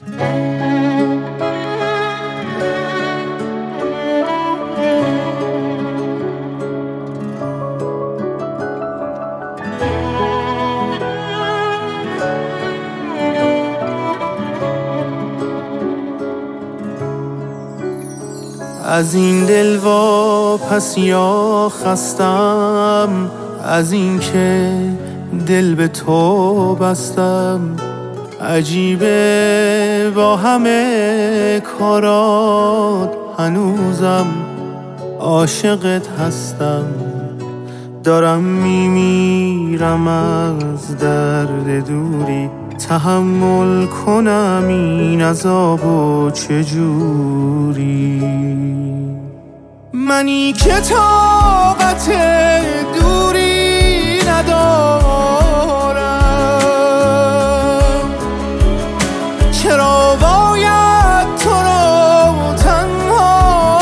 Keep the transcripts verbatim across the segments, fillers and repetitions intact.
از این دل واپس یا خستم، از این که دل به تو بستم. عجیبه با همه کارات هنوزم عاشقت هستم. دارم میمیرم از درد دوری، تحمل کنم این عذابو چجوری؟ منی که طاقت دوری ندارم، چرا باید تو رو تنها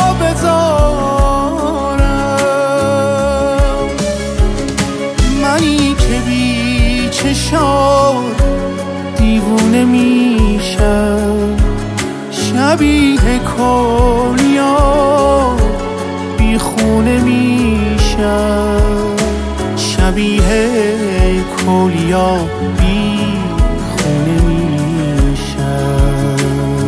بذارم؟ منی که بی چشات دیوونه میشم، شبیه کلیا بی خونه میشم، شبیه کلیا بی خونه میشم.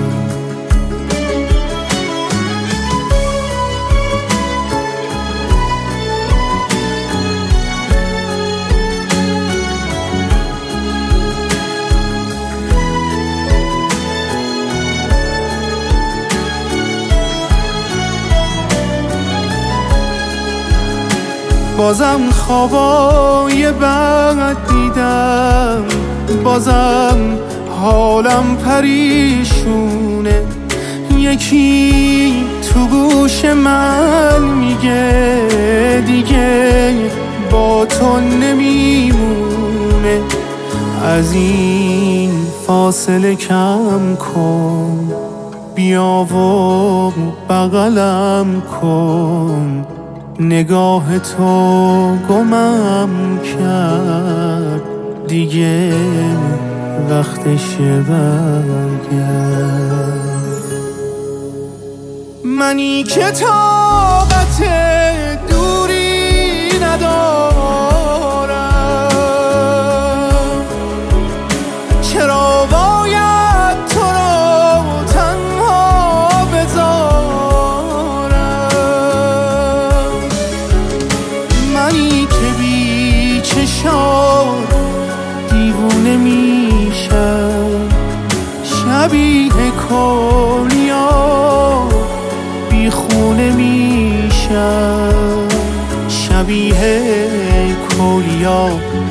بازم خوابای بد دیدم، بازم حالم پریشونه. یکی تو گوش من میگه دیگه با تو نمیمونه. از این فاصله کم کن، بیا و بغلم کن. نگاه تو گمم کرد، دیگه وقتشه برگرد. منی که طاقت دوری ندارم، چرا باید تو رو تنها بذارم؟ منی که بی چشات دیوونه میشم، شبیه کلیا بی خونه میشم، شبیه کلیا